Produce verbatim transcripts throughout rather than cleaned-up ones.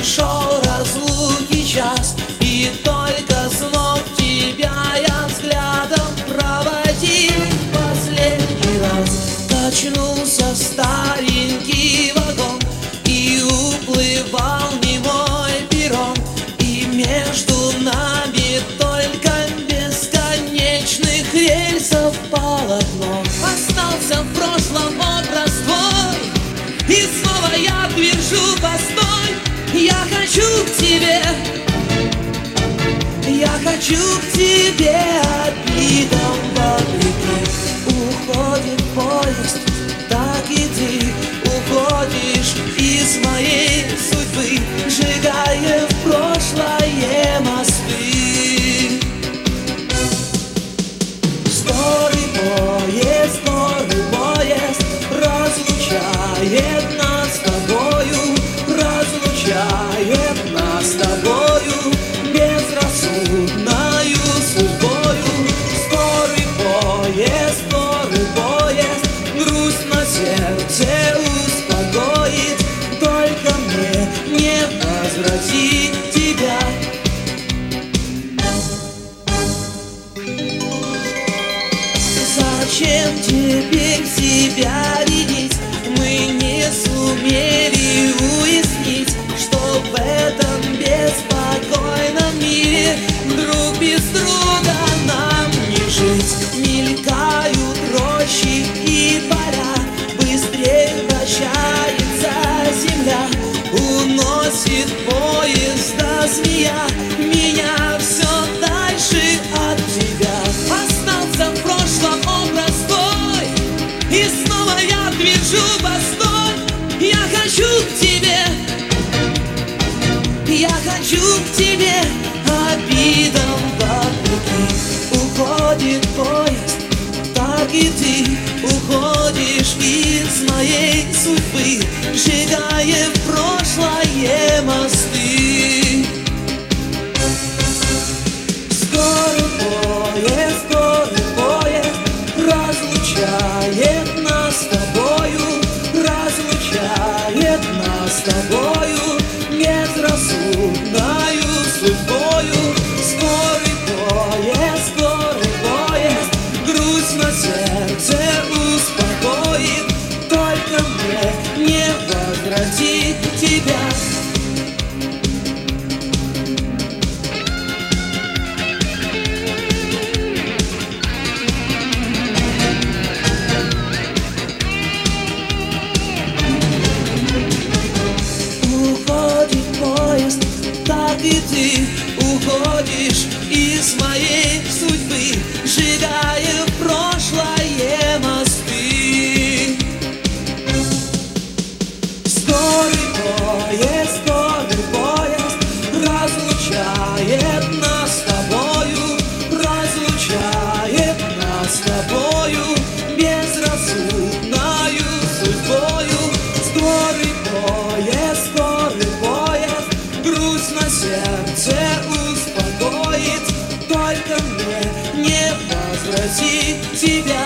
пришел разлуки час, и только снова тебя я взглядом проводил последний раз. Качнулся старенький вагон, и уплывал немой перрон, и между нами только бесконечных рельсов полотно. Остался в прошлом образ твой, и снова я движу постой. Я хочу к тебе, я хочу к тебе обидом вопреки. Уходит поезд, так и ты уходишь из моей судьбы, сжигая в прошлое мосты. Скорый поезд, скорый поезд разлучает нас с тобою, разлучает нас с тобою безрассудною судьбою. Скорый поезд, скорый поезд грусть на сердце успокоит, только мне не возвратить тебя. Зачем теперь себя винить? Мы не сумели уяснить, что в этом беспокойном мире друг без друга нам не жить. Мелькают рощи и поля, быстрее вращается земля, уносит поезда змея меня все дальше от тебя. Остался в прошлом образ твой, и снова я движу постой. Я хочу к тебе, я хочу к тебе обидом вопреки. Уходит поезд, так и ты уходишь из моей судьбы, сжигая в прошлое мосты. Скорый поезд, скорый поезд разлучает нас с тобою, разлучает нас с тобою безрассудною судьбою. Скорый поезд, скорый поезд грусть на сердце успокоит, только мне не возвратить тебя. Уходит поезд, так и ты уходишь из моей судьбы, сжигая в прошлое мосты. Скорый поезд, скорый поезд разлучает нас с тобою, разлучает нас с тобою безрассудною судьбою. Скорый поезд, скорый поезд грусть на сердце успокоит, только мне не возвратить тебя.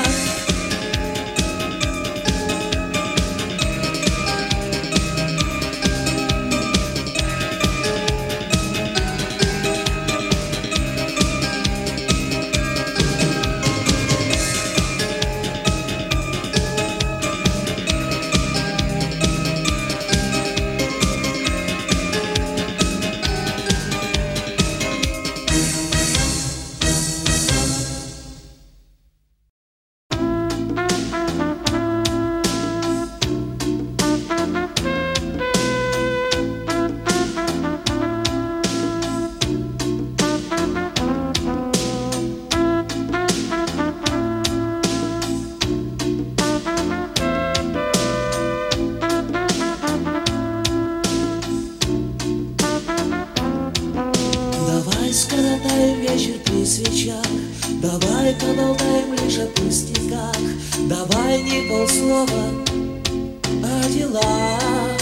Скоротаем вечер при свечах, давай поболтаем лишь о пустяках, давай не полслова о делах.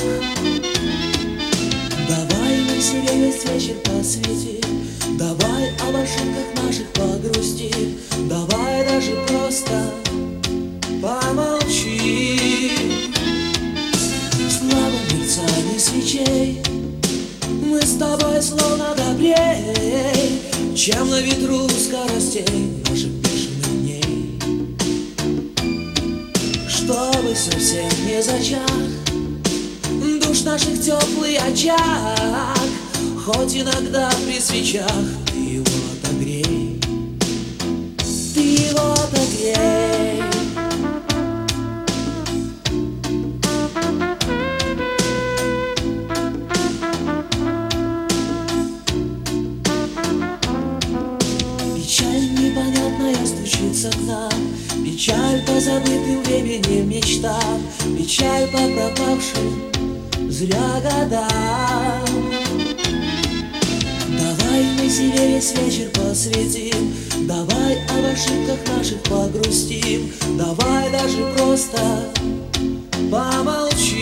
Давай мы себе весь вечер посвятим, давай об ошибках наших погрустим, давай даже просто помолчи. В слабом мерцании свечей словно добрей, чем на ветру скоростей наших бешеных дней. Чтобы совсем не зачах душ наших теплый очаг, хоть иногда при свечах ты его отогрей, ты его отогрей. Печаль непонятная стучится к нам, печаль по забытым временем мечтам, печаль по пропавшим зря годам. Давай мы себе весь вечер посвятим, давай об ошибках наших погрустим, давай даже просто помолчим.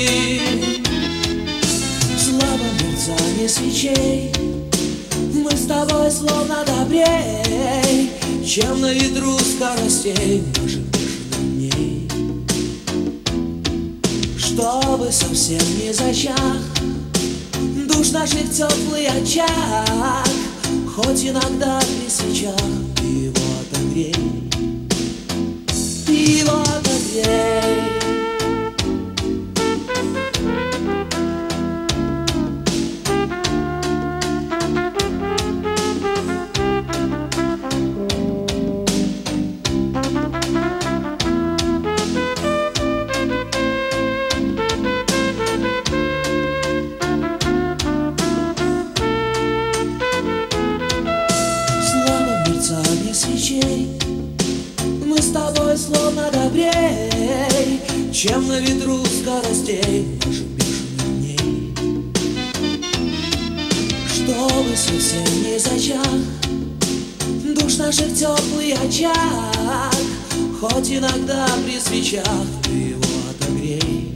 В слабом мерцании свечей мы с тобой словно добрей, чем на ветру скоростей наших бешеных дней. Чтобы совсем не зачах душ наших теплый очаг, хоть иногда при свечах ты его отогрей, ты его отогрей. Свечей мы с тобой словно добрей, чем на ветру скоростей наших бешеных дней. Чтобы совсем не зачах душ наших теплый очаг, хоть иногда при свечах ты его отогрей.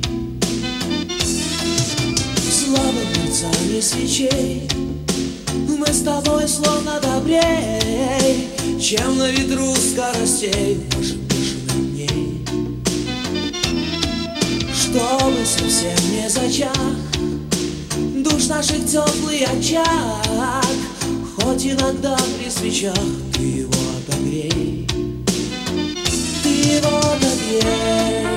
В слабом мерцании свечей мы с тобой словно добрей, чем на ветру скоростей наших бешеных дней. Чтобы совсем не зачах душ наших теплый очаг, хоть иногда при свечах ты его отогрей, ты его отогрей.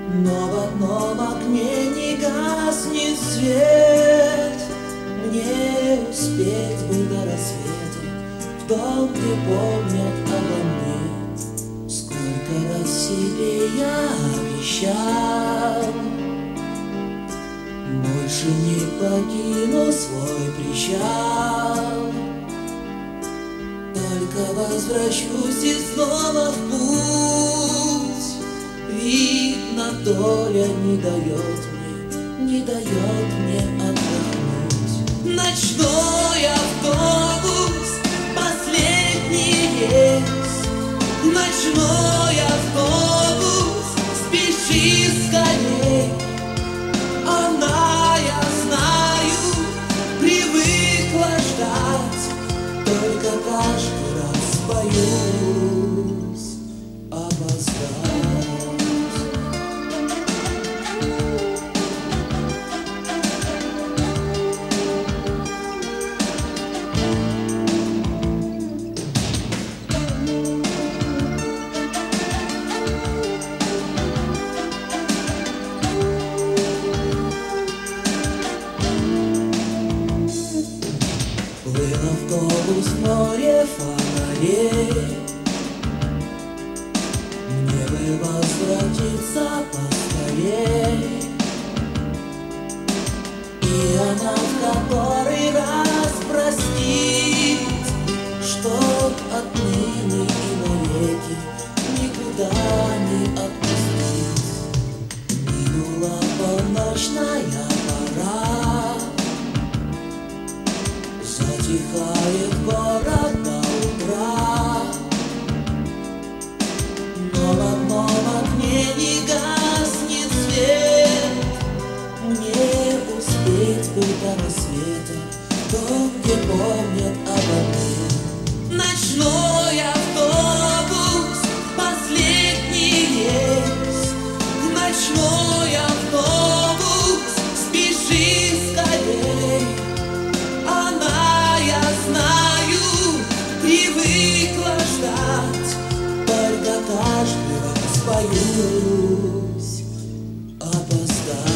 но в одном окне не гаснет свет. Мне успеть бы до рассвета в том, где помнят обо мне. Сколько раз себе я обещал, больше не покину свой причал. Только возвращусь и снова в путь. Видно, доля не дает мне, не дает мне отдохнуть. Ночной автобус, последний рейс. Ночной автобус, спеши скорей. Она, я знаю, привыкла ждать, только каждый раз боюсь опоздать. Плыл автобус в море фонарей. Мне бы возвратиться поскорей, и она в который раз простит, чтоб отныне и навеки никуда не отпустить. Минула полночная пора, затихает город до утра, но в одном окне не гаснет свет. Мне успеть бы до рассвета там, где помнят обо мне. Ночной автобус, последний рейс. Ночной автобус, спеши скорей. Она, я знаю, привыкла ждать, только каждый раз боюсь опоздать.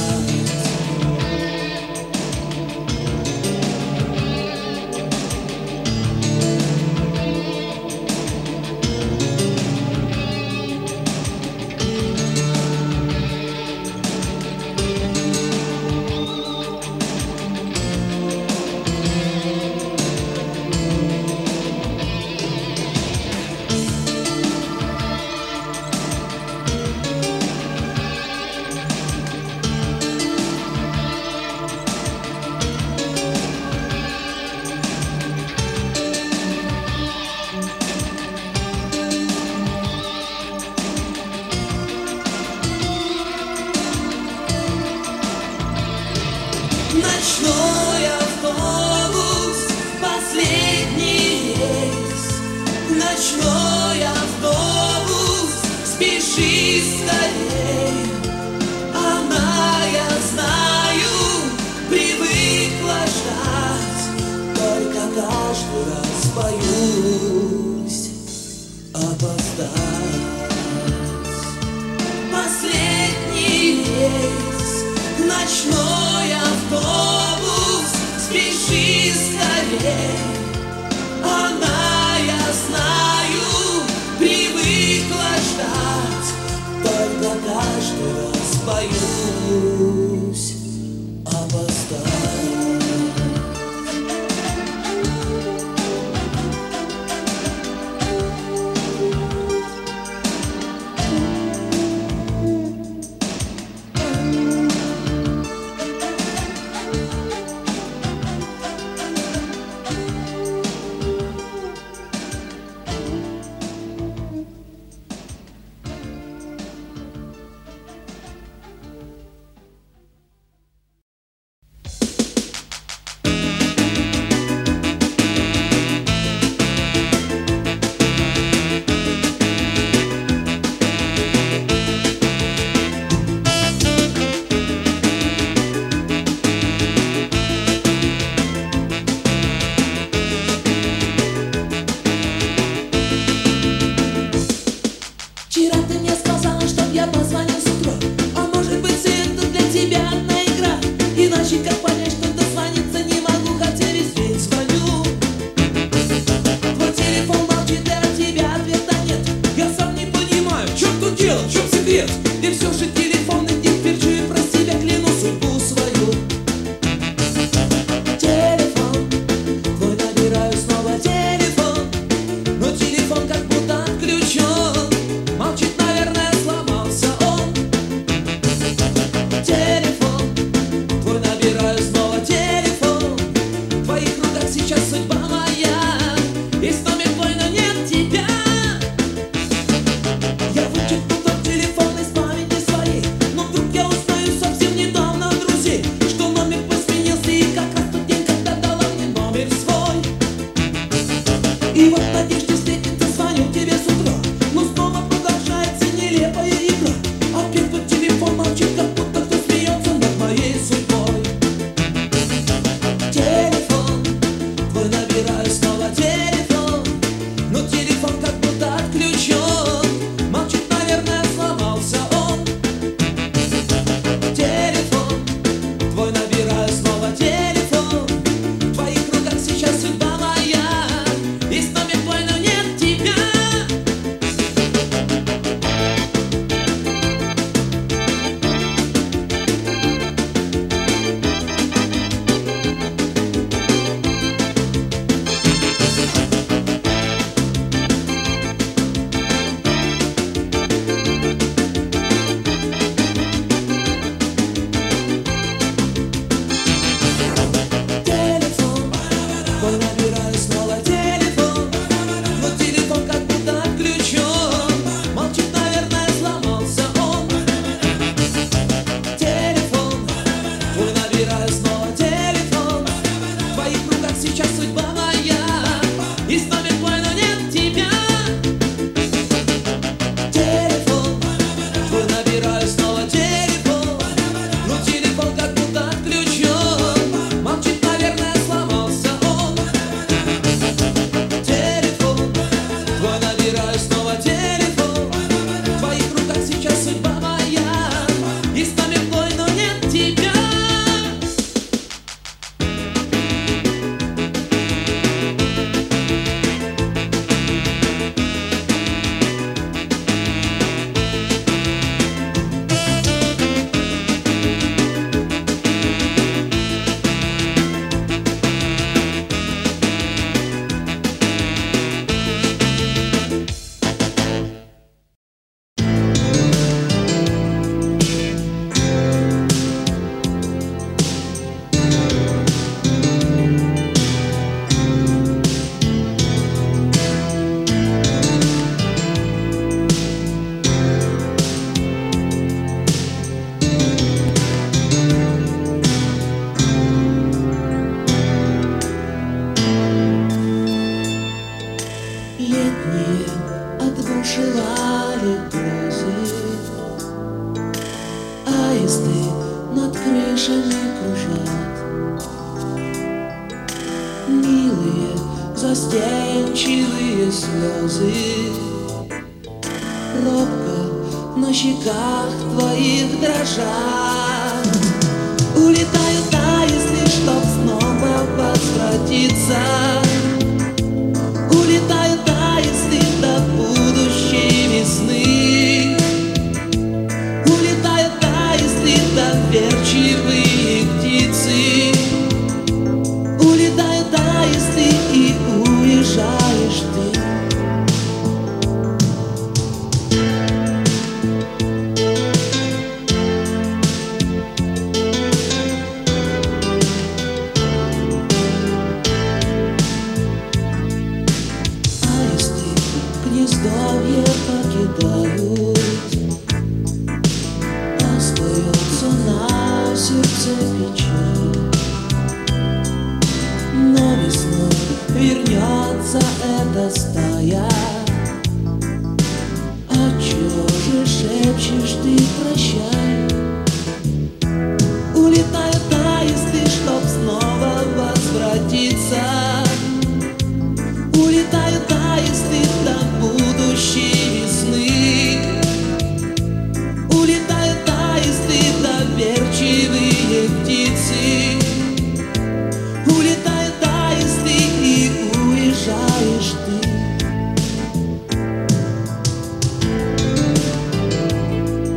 Ночной автобус, последний рейс. Ночной автобус, спеши скорей. Она, я знаю, привыкла ждать, только каждый раз боюсь опоздать. Последний рейс. Ночной автобус, спеши скорей. Она, я знаю, привыкла ждать, только каждый раз боюсь ответ, и все же телефон, и держи про себя, кляну судьбу свою. Телефон твой набираю снова, телефон, но телефон как будто отключен, молчит, наверное, сломался он. Телефон твой набираю снова, телефон, в твоих руках сейчас судьба моя, и с номер твой, но нет тебя. Я вычеркну тот телефон из памяти своей, но вдруг я узнаю совсем недавно от друзей, что номер посменился, и как раз тот день, когда дала мне номер свой. И вот в надежде встретиться звоню тебе с утра, но снова продолжается нелепая игра. Опять тот телефон молчит, как будто кто смеется над моей судьбой. Телефон твой набираю снова, телефон, но телефон как будто отключен, молчит, наверное, сломался он. Телефон твой набираю снова, телефон, в твоих руках сейчас судьба моя, и с номер твой, но нет тебя. Телефон твой набираю снова, телефон, но телефон как будто отключен, молчит, наверное, сломался он. Телефон твой набираю снова, телефон, в твоих руках сейчас судьба моя, и с номер твой, но нет тебя. Телефон твой набираю снова, телефон, но телефон как будто отключен, молчит, наверное, сломался он. Телефон твой набираю снова, телефон, в твоих руках сейчас судьба моя, и с номер твой, но нет тебя. Летние отбушевали грозы, аисты над крышами кружат, милые застенчивые слезы, робко на щеках твоих дрожат. Улетают аисты, чтоб снова возвратиться, улетают аисты до будущей весны, улетают аисты доверчивые птицы, улетают аисты и уезжаешь ты. Гнездовье покидают, остается на сердце печаль, но весной вернется эта стая. А чё же шепчешь ты прощай? Улетают аисты, чтоб снова возвратиться, улетают аисты до будущей весны, улетают аисты доверчивые птицы, улетают аисты и уезжаешь ты.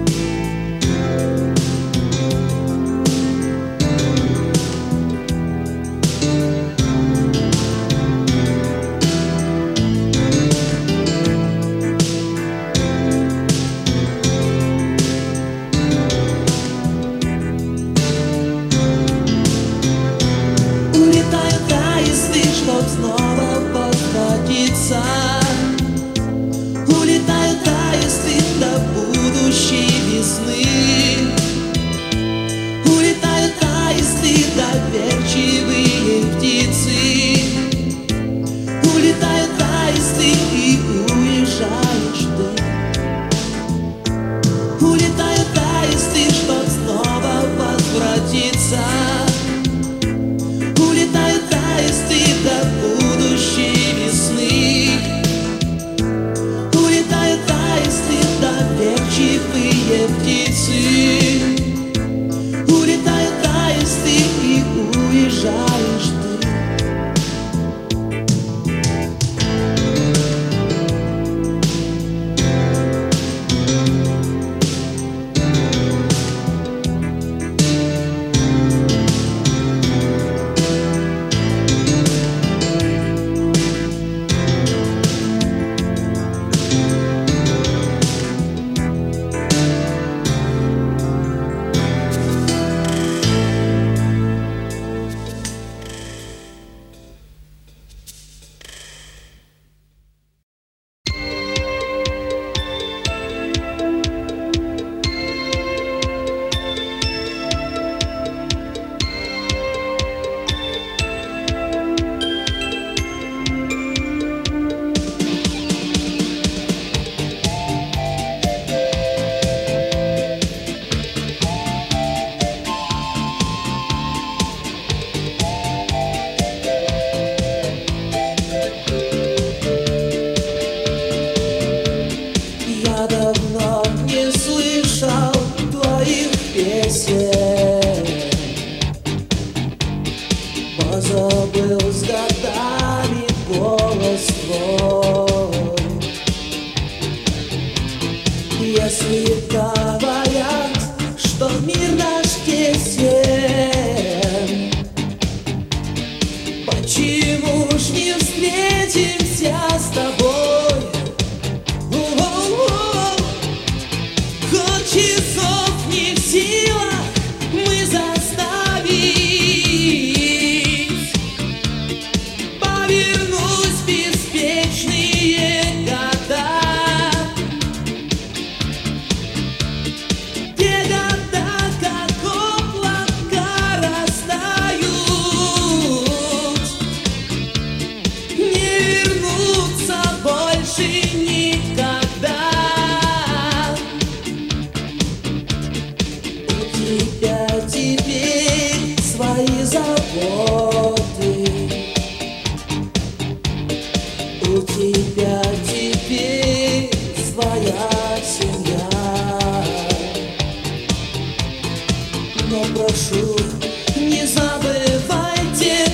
прошу, не забывайте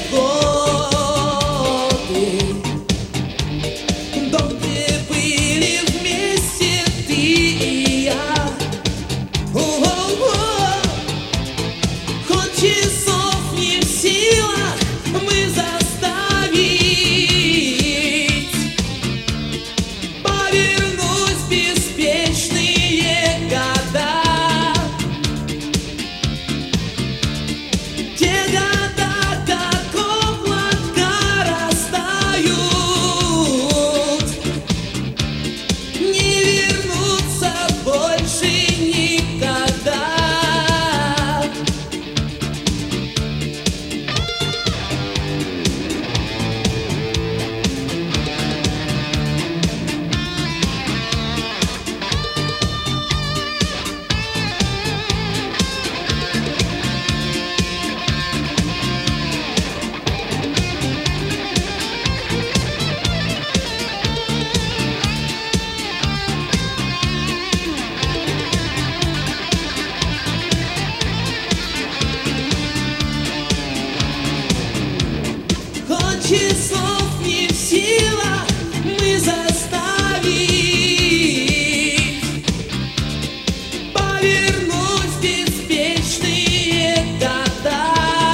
годы, дом, где были вместе ты и я. О-о-о. Хоть часов не в силах мы заставить повернуть беспечные года. Те года, как облака, растают, не вернутся больше никогда. Хоть часов не в силах мы заставить повернуть беспечные года.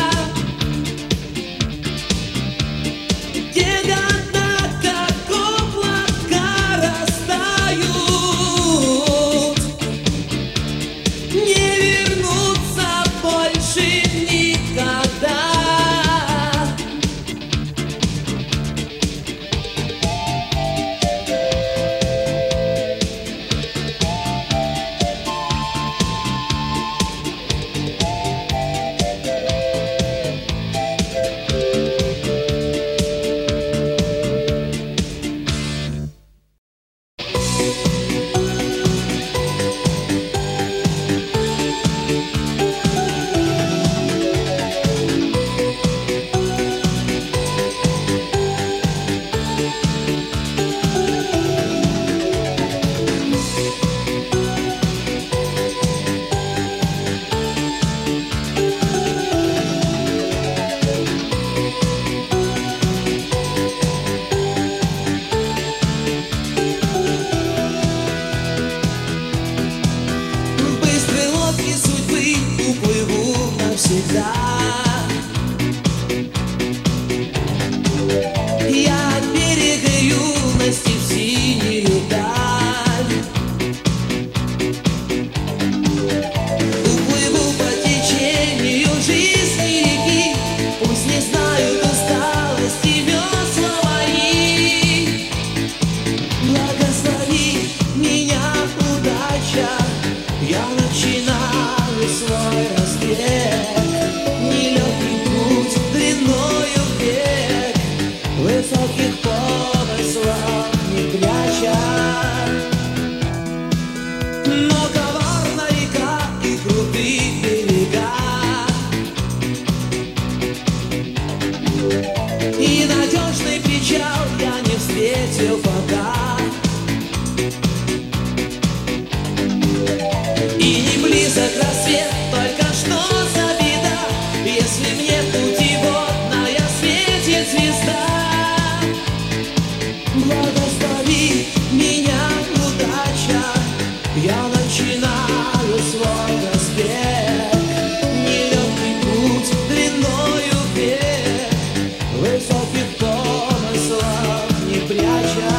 Те года, как облака, растают, не вернутся больше никогда. В быстрой лодке судьбы уплыву навсегда. Я от берега юности в синюю даль уплыву по течению жизни реки. Пусть не знают усталости весла мои. Благослови меня, удача, я начинаю свой разбег. Нелегкий путь длиною век, высоких помыслов не пряча. Но коварна река и крутые берега, и надежный причал я не встретил пока. И не близок рассвет, только что за беда, если мне путеводная светит звезда. Благослови меня, удача, я начинаю свой разбег. Нелегкий путь длиною век, высоких помыслов не пряча.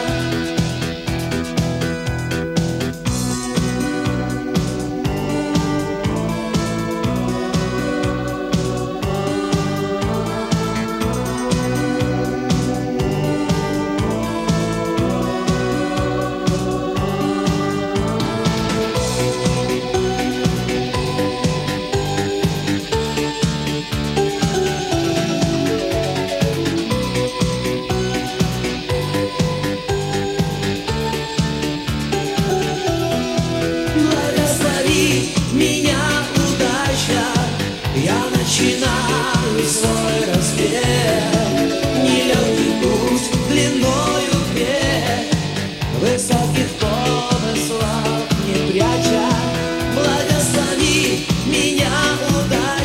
Благослови меня, удача, я начинаю свой разбег. Нелегкий путь длиною век, высоких помыслов не пряча. Благослови меня, удача.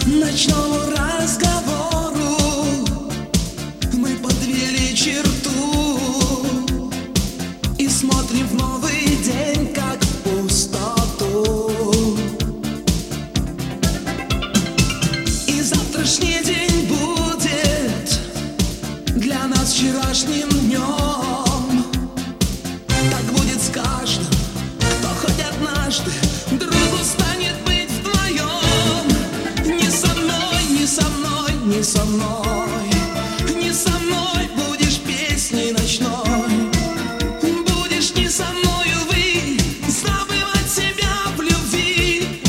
ночному разговору мы подвели черту и смотрим в новый день, как в пустоту. И завтрашний день будет для нас вчерашним днем. Так будет с каждым, кто хоть однажды другу станет быть вдвоем. Не со мной, не со мной, не со мной, не со мной будешь песней ночной. Будешь не со мной, увы, забывать себя в любви.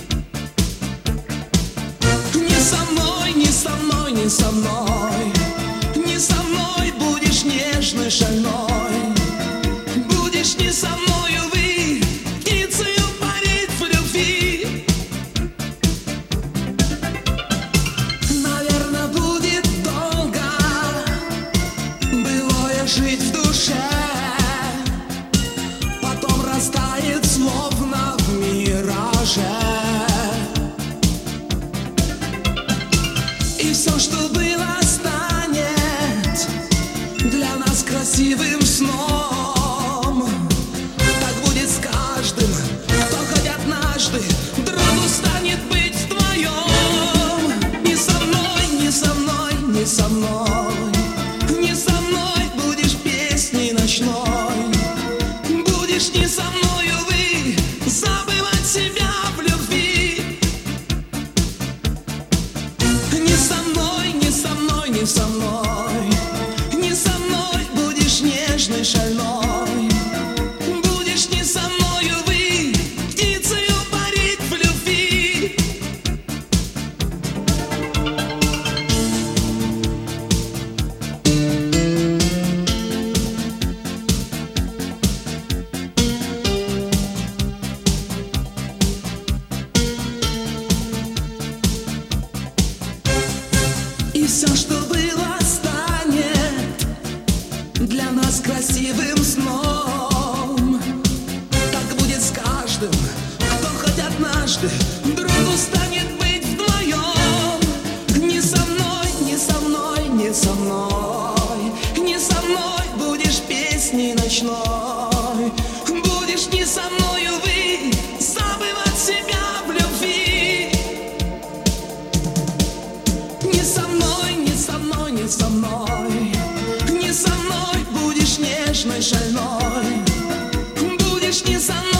Не со мной, не со мной, не со мной, не со мной будешь нежной, шальной. Будешь не со мной, увы, птицею парить в любви. Наверно, будет долго былое жить в душе, потом растает словно в мираже. И все, что было, станет для нас красивым сном. Так будет с каждым, кто хоть однажды другу станет быть вдвоем. Не со мной, не со мной, не со мной, не со мной будешь песней ночной. Будешь не со мной, увы, забывать себя в любви. Не со мной, не со мной, не со мной, не со мной будешь нежной, шальной. Будешь не со мной, увы, птицею парить в любви. И все, что было, станет для нас красивым сном. Так будет с каждым, кто хоть однажды другу станет быть вдвоем. Не со мной, не со мной, не со мной, не со мной будешь песней ночной. Будешь не со мной, увы, забывать себя в любви. Не со мной, не со мной, не со мной, не со мной будешь нежной, шальной. Будешь не со мной.